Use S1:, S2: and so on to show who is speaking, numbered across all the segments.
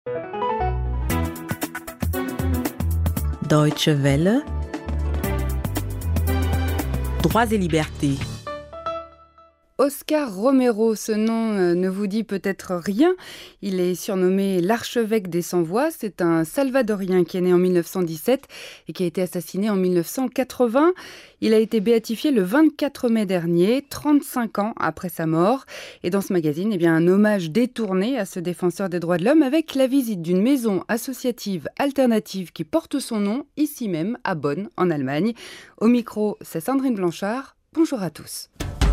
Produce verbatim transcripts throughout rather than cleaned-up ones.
S1: Deutsche Welle, Droits et libertés.
S2: Oscar Romero, ce nom ne vous dit peut-être rien. Il est surnommé l'archevêque des sans-voix. C'est un Salvadorien qui est né en mille neuf cent dix-sept et qui a été assassiné en mille neuf cent quatre-vingts. Il a été béatifié le vingt-quatre mai dernier, trente-cinq ans après sa mort. Et dans ce magazine, eh bien, un hommage détourné à ce défenseur des droits de l'homme avec la visite d'une maison associative alternative qui porte son nom, ici même, à Bonn, en Allemagne. Au micro, c'est Sandrine Blanchard. Bonjour à tous.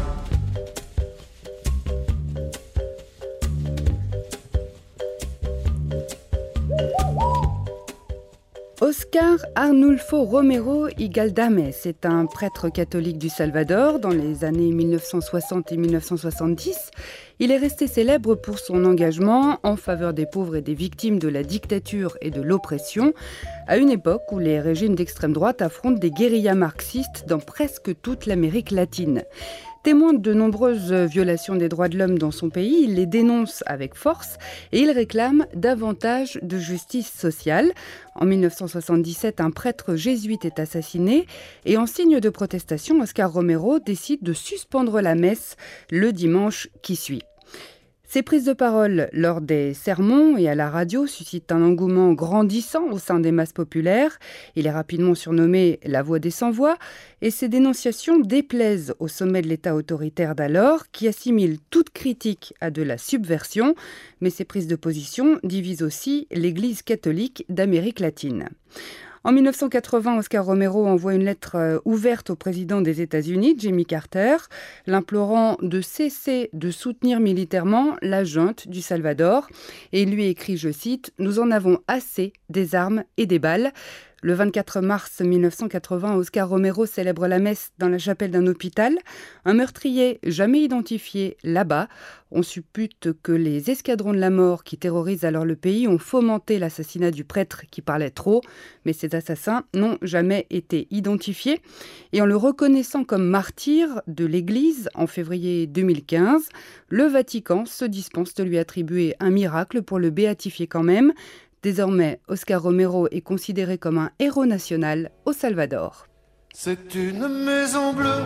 S2: Oscar Arnulfo Romero y Galdames est un prêtre catholique du Salvador dans les années mille neuf cent soixante et mille neuf cent soixante-dix. Il est resté célèbre pour son engagement en faveur des pauvres et des victimes de la dictature et de l'oppression, à une époque où les régimes d'extrême droite affrontent des guérillas marxistes dans presque toute l'Amérique latine. Témoin de nombreuses violations des droits de l'homme dans son pays, il les dénonce avec force et il réclame davantage de justice sociale. En mille neuf cent soixante-dix-sept, un prêtre jésuite est assassiné et en signe de protestation, Oscar Romero décide de suspendre la messe le dimanche qui suit. Ses prises de parole lors des sermons et à la radio suscitent un engouement grandissant au sein des masses populaires. Il est rapidement surnommé la voix des sans-voix et ses dénonciations déplaisent au sommet de l'État autoritaire d'alors qui assimile toute critique à de la subversion. Mais ses prises de position divisent aussi l'Église catholique d'Amérique latine. En mille neuf cent quatre-vingts, Oscar Romero envoie une lettre ouverte au président des États-Unis, Jimmy Carter, l'implorant de cesser de soutenir militairement la junte du Salvador. Et il lui écrit, je cite, « Nous en avons assez des armes et des balles ». Le vingt-quatre mars mille neuf cent quatre-vingts, Oscar Romero célèbre la messe dans la chapelle d'un hôpital. Un meurtrier jamais identifié là-bas. On suppute que les escadrons de la mort qui terrorisent alors le pays ont fomenté l'assassinat du prêtre qui parlait trop. Mais ces assassins n'ont jamais été identifiés. Et en le reconnaissant comme martyr de l'Église en février deux mille quinze, le Vatican se dispense de lui attribuer un miracle pour le béatifier quand même. Désormais, Oscar Romero est considéré comme un héros national au Salvador.
S3: C'est une maison bleue,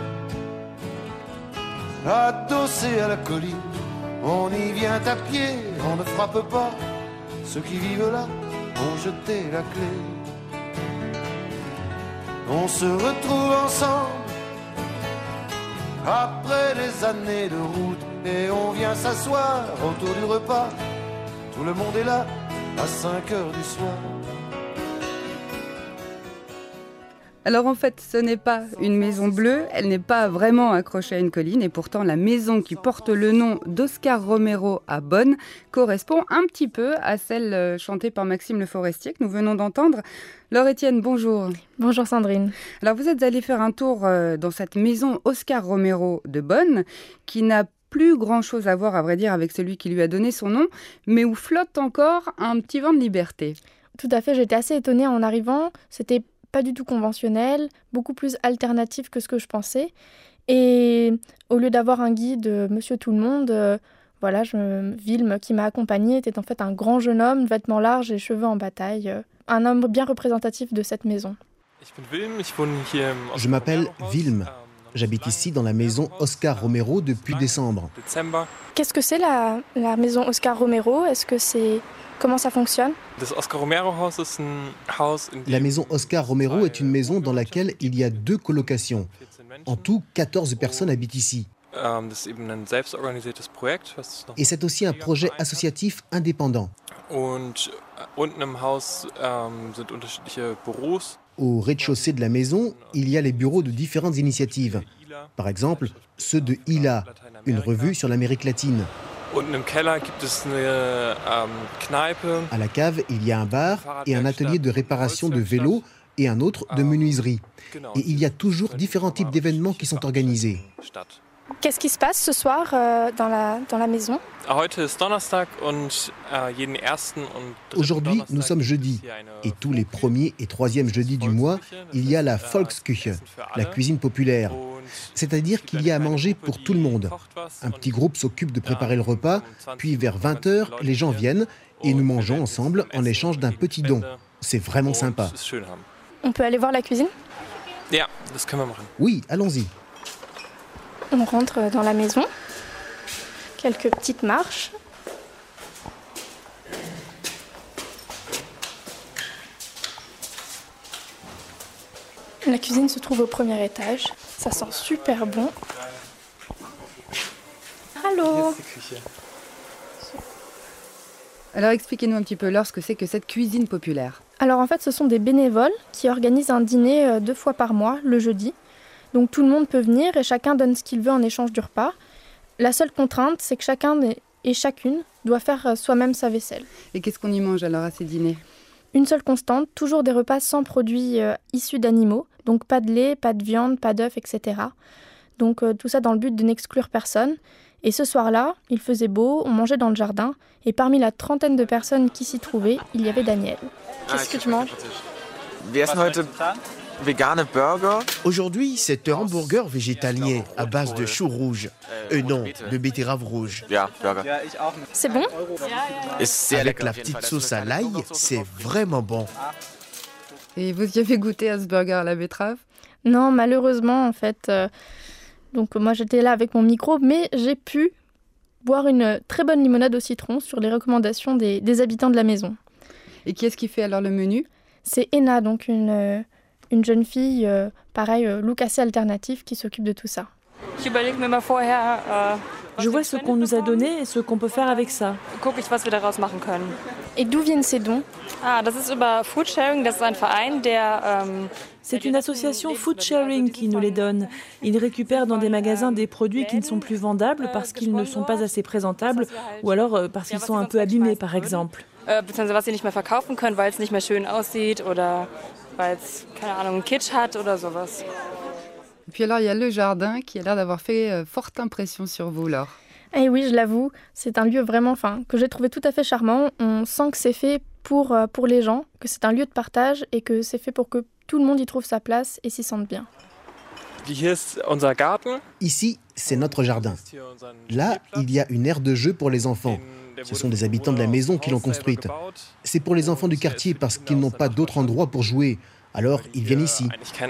S3: adossée à la colline. On y vient à pied, on ne frappe pas. Ceux qui vivent là ont jeté la clé. On se retrouve ensemble après des années de route et on vient s'asseoir autour du repas. Tout le monde est là à cinq heures du soir.
S2: Alors en fait, ce n'est pas une maison bleue, elle n'est pas vraiment accrochée à une colline et pourtant la maison qui porte le nom d'Oscar Romero à Bonn correspond un petit peu à celle chantée par Maxime Le Forestier que nous venons d'entendre. Laure Etienne, bonjour.
S4: Bonjour Sandrine.
S2: Alors vous êtes allée faire un tour dans cette maison Oscar Romero de Bonn qui n'a plus grand-chose à voir, à vrai dire, avec celui qui lui a donné son nom, mais où flotte encore un petit vent de liberté.
S4: Tout à fait, j'étais assez étonnée en arrivant. C'était pas du tout conventionnel, beaucoup plus alternatif que ce que je pensais. Et au lieu d'avoir un guide, Monsieur Tout-le-Monde, euh, voilà, je, Wilm, qui m'a accompagnée, était en fait un grand jeune homme, vêtements larges et cheveux en bataille. Euh, un homme bien représentatif de cette maison.
S5: Je m'appelle Wilm. J'habite ici dans la maison Oscar Romero depuis décembre.
S4: Qu'est-ce que c'est la, la maison Oscar Romero ? Est-ce que c'est... Comment ça fonctionne ?
S5: La maison Oscar Romero est une maison dans laquelle il y a deux colocations. En tout, quatorze personnes habitent ici. Et c'est aussi un projet associatif indépendant. Au rez-de-chaussée de la maison, il y a les bureaux de différentes initiatives. Par exemple, ceux de I L A, une revue sur l'Amérique latine. À la cave, il y a un bar et un atelier de réparation de vélos et un autre de menuiserie. Et il y a toujours différents types d'événements qui sont organisés.
S4: Qu'est-ce qui se passe ce soir euh, dans, la, dans la maison ?
S5: Aujourd'hui, nous sommes jeudi. Et tous les premiers et troisièmes jeudis du mois, il y a la Volksküche, la cuisine populaire. C'est-à-dire qu'il y a à manger pour tout le monde. Un petit groupe s'occupe de préparer le repas, puis vers vingt heures, les gens viennent et nous mangeons ensemble en échange d'un petit don. C'est vraiment sympa.
S4: On peut aller voir la cuisine ?
S5: Oui, allons-y.
S4: On rentre dans la maison. Quelques petites marches. La cuisine se trouve au premier étage. Ça sent super bon. Allô ?
S2: Alors expliquez-nous un petit peu, Laure, ce que c'est que cette cuisine populaire.
S4: Alors en fait, ce sont des bénévoles qui organisent un dîner deux fois par mois, le jeudi. Donc tout le monde peut venir et chacun donne ce qu'il veut en échange du repas. La seule contrainte, c'est que chacun et chacune doit faire soi-même sa vaisselle.
S2: Et qu'est-ce qu'on y mange alors à ces dîners ?
S4: Une seule constante, toujours des repas sans produits euh, issus d'animaux. Donc pas de lait, pas de viande, pas d'œufs, et cetera. Donc euh, tout ça dans le but de n'exclure personne. Et ce soir-là, il faisait beau, on mangeait dans le jardin. Et parmi la trentaine de personnes qui s'y trouvaient, il y avait Daniel. Qu'est-ce que tu manges ?
S6: Wir essen heute vegane Burger.
S7: Aujourd'hui, c'est un hamburger végétalien à base de choux rouges. Euh, non, de betterave rouge.
S6: Ja, Burger.
S4: C'est bon ?
S7: Avec la petite sauce à l'ail, c'est vraiment bon.
S2: Et vous y avez goûté à ce burger à la betterave ?
S4: Non, malheureusement, en fait. Euh, donc moi, j'étais là avec mon micro, mais j'ai pu boire une très bonne limonade au citron sur les recommandations des, des habitants de la maison.
S2: Et qui est-ce qui fait alors le menu ?
S4: C'est Enna, donc une, euh, une jeune fille, euh, pareil, euh, look assez alternatif, qui s'occupe de tout ça.
S8: Je vois ce qu'on nous a donné et ce qu'on peut faire avec ça.
S4: Et d'où viennent ces dons ?
S8: C'est une association Food Sharing qui nous les donne. Ils récupèrent dans des magasins des produits qui ne sont plus vendables parce qu'ils ne sont pas assez présentables ou alors parce qu'ils sont un peu abîmés, par exemple.
S9: beziehungsweise was sie nicht mehr verkaufen können, weil es nicht mehr schön aussieht oder weil es, keine Ahnung, einen Kitsch hat oder sowas.
S2: Et puis alors, il y a le jardin qui a l'air d'avoir fait euh, forte impression sur vous, Laure.
S4: Eh oui, je l'avoue, c'est un lieu vraiment, enfin, que j'ai trouvé tout à fait charmant. On sent que c'est fait pour, euh, pour les gens, que c'est un lieu de partage et que c'est fait pour que tout le monde y trouve sa place et s'y sente bien.
S5: Ici, c'est notre jardin. Là, il y a une aire de jeu pour les enfants. Ce sont des habitants de la maison qui l'ont construite. C'est pour les enfants du quartier parce qu'ils n'ont pas d'autre endroit pour jouer. Alors, ils viennent ici.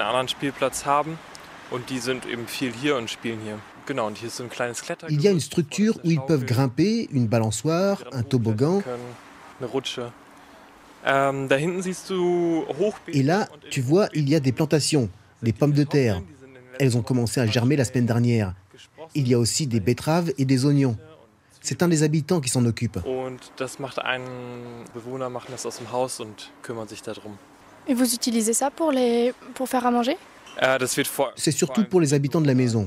S5: Il y a une structure où ils peuvent grimper, une balançoire, un toboggan. Et là, tu vois, il y a des plantations, des pommes de terre. Elles ont commencé à germer la semaine dernière. Il y a aussi des betteraves et des oignons. C'est un des habitants qui s'en occupe.
S4: Et vous utilisez ça pour, les... pour faire à manger ?
S5: C'est surtout pour les habitants de la maison.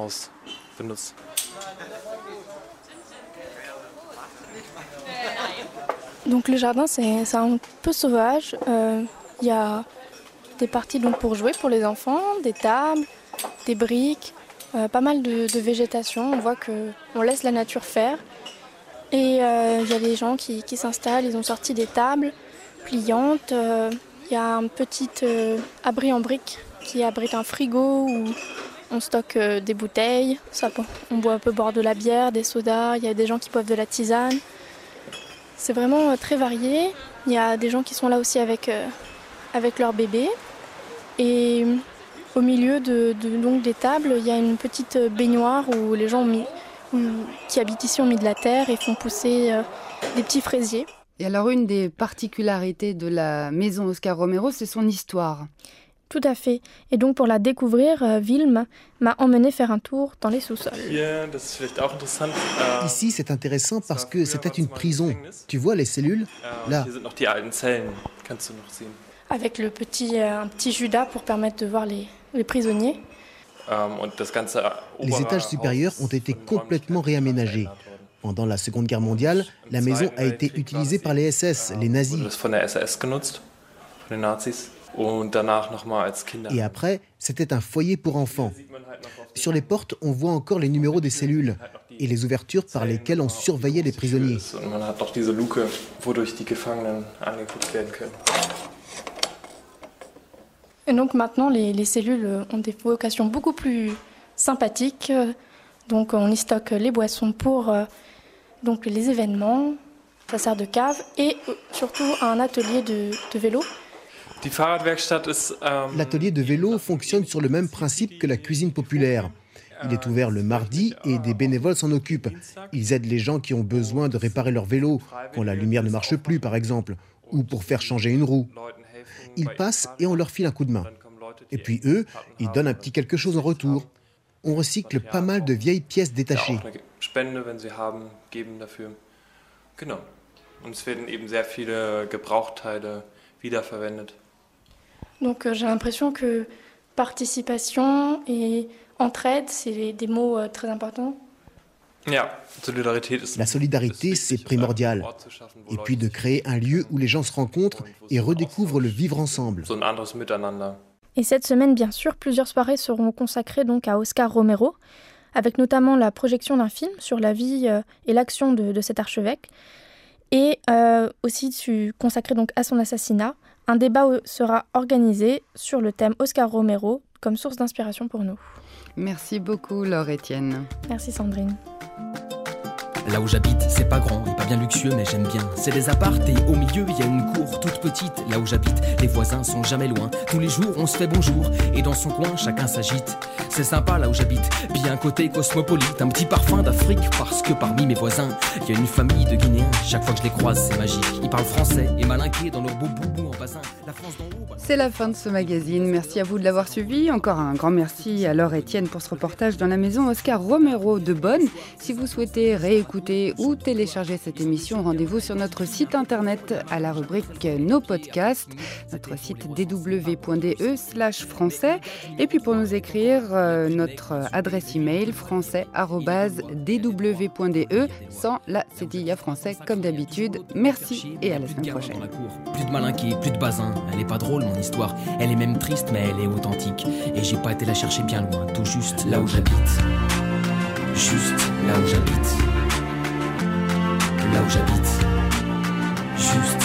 S4: Donc le jardin, c'est, c'est un peu sauvage. Euh, y a des parties donc, pour jouer pour les enfants, des tables, des briques, euh, pas mal de, de végétation. On voit qu'on laisse la nature faire. Et il euh, y a des gens qui, qui s'installent, ils ont sorti des tables pliantes. Il euh, y a un petit euh, abri en briques qui abrite un frigo où on stocke euh, des bouteilles. Ça, on boit un peu boire de la bière, des sodas, il y a des gens qui boivent de la tisane. C'est vraiment euh, très varié. Il y a des gens qui sont là aussi avec, euh, avec leur bébé. Et au milieu de, de, donc, des tables, il y a une petite baignoire où les gens ont mis, où, qui habitent ici ont mis de la terre et font pousser euh, des petits fraisiers.
S2: Et alors une des particularités de la maison Oscar Romero, c'est son histoire.
S4: Tout à fait. Et donc pour la découvrir, euh, Wilm m'a emmené faire un tour dans les sous-sols.
S5: Ici, c'est intéressant parce que c'était une prison. Tu vois les cellules ? Là.
S4: Avec le petit, euh, un petit Judas pour permettre de voir les, les prisonniers.
S5: Les étages supérieurs ont été complètement réaménagés. Pendant la Seconde Guerre mondiale, la maison a été utilisée par les S S, les nazis. Et après, c'était un foyer pour enfants. Sur les portes, on voit encore les numéros des cellules et les ouvertures par lesquelles on surveillait les prisonniers.
S4: Et donc maintenant, les, les cellules ont des vocations beaucoup plus sympathique. Donc on y stocke les boissons pour euh, donc les événements. Ça sert de cave et surtout un atelier de, de vélo.
S5: L'atelier de vélo fonctionne sur le même principe que la cuisine populaire. Il est ouvert le mardi et des bénévoles s'en occupent. Ils aident les gens qui ont besoin de réparer leur vélo, quand la lumière ne marche plus par exemple, ou pour faire changer une roue. Ils passent et on leur file un coup de main. Et puis eux, ils donnent un petit quelque chose en retour. On recycle pas mal de vieilles pièces détachées.
S4: Donc euh, j'ai l'impression que participation et entraide, c'est des mots euh, très importants.
S5: La solidarité, c'est primordial. Et puis de créer un lieu où les gens se rencontrent et redécouvrent le vivre ensemble.
S4: Et cette semaine, bien sûr, plusieurs soirées seront consacrées donc à Oscar Romero, avec notamment la projection d'un film sur la vie euh, et l'action de, de cet archevêque, et euh, aussi consacré donc à son assassinat. Un débat sera organisé sur le thème Oscar Romero comme source d'inspiration pour nous.
S2: Merci beaucoup, Laure Etienne.
S4: Merci, Sandrine.
S10: Là où j'habite, c'est pas grand et pas bien luxueux, mais j'aime bien. C'est des apparts et au milieu, il y a une cour toute petite. Là où j'habite, les voisins sont jamais loin. Tous les jours, on se fait bonjour et dans son coin, chacun s'agite. C'est sympa là où j'habite, bien côté cosmopolite. Un petit parfum d'Afrique parce que parmi mes voisins, il y a une famille de Guinéens. Chaque fois que je les croise, c'est magique. Ils parlent français et malinqués dans leur beau boubou en bassin. La France d'en haut...
S2: C'est la fin de ce magazine. Merci à vous de l'avoir suivi. Encore un grand merci à Laure Etienne pour ce reportage dans la maison Oscar Romero de Bonn. Si vous souhaitez réécouter ou télécharger cette émission, rendez-vous sur notre site internet à la rubrique Nos podcasts, notre site d w point d e slash français. Et puis pour nous écrire, euh, notre adresse email français arobase d w point d e sans la cédille français comme d'habitude. Merci et à la semaine prochaine.
S10: Plus de malinqués, plus de basin. Elle est pas drôle mon histoire, elle est même triste mais elle est authentique. Et j'ai pas été la chercher bien loin, tout juste là où j'habite. Juste là où j'habite. Là où j'habite. Juste